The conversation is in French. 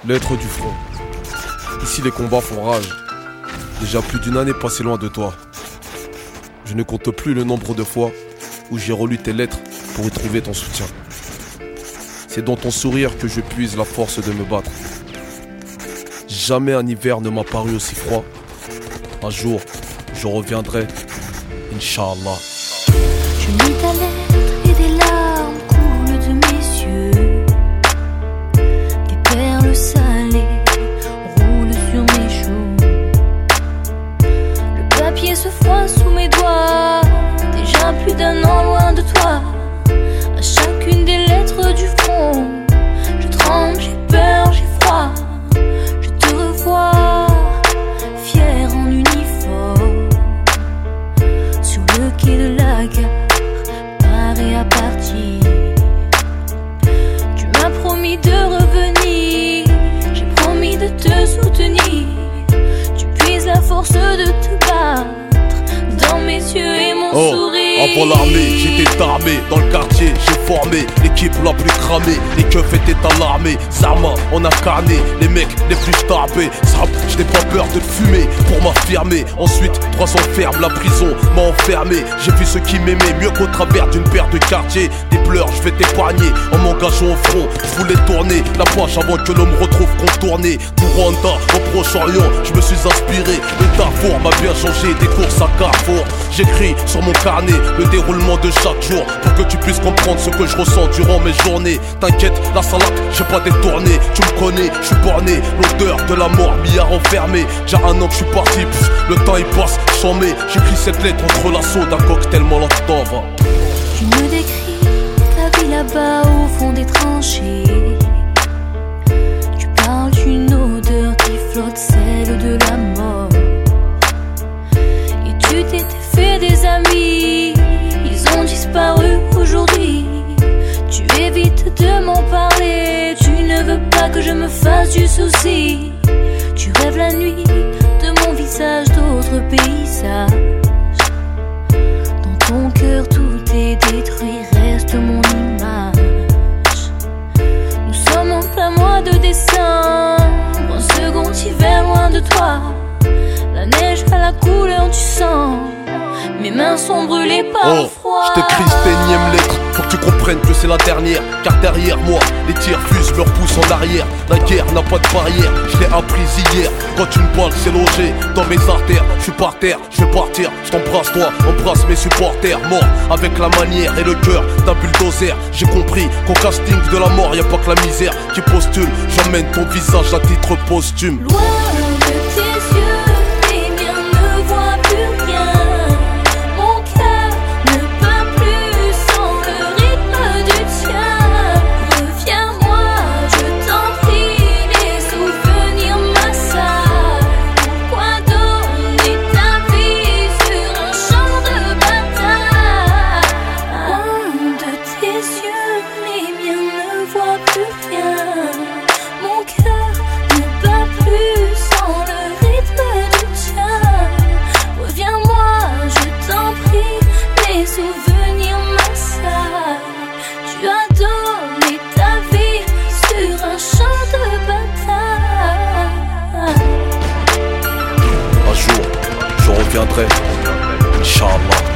Lettre du front. Ici les combats font rage. Déjà plus d'une année passée loin de toi. Je ne compte plus le nombre de fois où j'ai relu tes lettres pour y trouver ton soutien. C'est dans ton sourire que je puise la force de me battre. Jamais un hiver ne m'a paru aussi froid. Un jour, je reviendrai, Inch'Allah. Je lis ta lettre et des larmes coulent de mes yeux. Des perles salées roulent sur mes joues. Le papier se froisse sous mes doigts. Déjà plus d'un an loin de toi. À chacune des lettres du front, je tremble, j'ai peur, j'ai froid. Je te revois, fier en uniforme, sur le quai de la gare, paré à partir. Tu m'as promis de revenir, j'ai promis de te soutenir. Tu puises la force de te battre dans mes yeux et mon sourire. Avant l'armée, j'étais armé, dans le quartier, j'ai formé l'équipe la plus cramée, les keufs étaient alarmés, Zarma, on a carné, les mecs les plus tapés, Zap, je n'ai pas peur de fumer pour m'affirmer. Ensuite, 300 fermes, la prison m'a enfermé. J'ai vu ceux qui m'aimaient mieux qu'au travers d'une paire de quartiers. Des pleurs, je vais t'épargner en m'engageant au front. Je voulais tourner la page avant que l'on me retrouve contourné. Du Rwanda au Proche-Orient, je me suis inspiré. Le Darfour m'a bien changé, des courses à Carrefour. J'écris sur mon carnet le déroulement de chaque jour pour que tu puisses comprendre ce que je ressens durant mes journées. T'inquiète, la salade, j'ai pas détourné. Tu me connais, je suis borné. L'odeur de la mort m'y a renfermé. Déjà un an que je suis parti, le temps il passe, j'en mets. J'écris cette lettre entre l'assaut d'un cocktail molotov. Tu me décris ta vie là-bas au fond des tranchées. Tu parles d'une odeur qui flotte, celle de la mort. Et tu t'étais fait des amis, ils ont disparu aujourd'hui. Tu évites de m'en parler, tu ne veux pas que je me fasse du souci. Tu rêves la nuit de mon visage, d'autres paysages. Dans ton cœur tout est détruit, reste mon image. Nous sommes en plein mois de décembre, un second hiver loin de toi. La neige a la couleur du sang, mes mains sont brûlées par le froid. Je t'écris cette énième lettre, faut que tu comprennes que c'est la dernière. Car derrière moi, les tirs fusent, me repoussent en arrière. La guerre n'a pas de barrière, je l'ai apprise hier. Quand une balle s'est logée dans mes artères, je suis par terre, je vais partir. Je t'embrasse toi, embrasse mes supporters. Mort avec la manière et le cœur d'un bulldozer. J'ai compris qu'au casting de la mort, y a pas que la misère qui postule. J'emmène ton visage à titre posthume. Loin de tes yeux, les miens ne voient plus rien. Mon cœur ne bat plus sans le rythme du tien. Reviens-moi, je t'en prie, les souvenirs m'assaillent. Pourquoi donner ta vie sur un champ de bataille? Loin de tes yeux, les miens ne voient plus rien. Mon cœur ne bat plus sans le rythme du tien. Reviens-moi, je t'en prie, les souvenirs m'assaillent. Tu as donné ta vie sur un champ de bataille. Un jour, je reviendrai, Inch'Allah.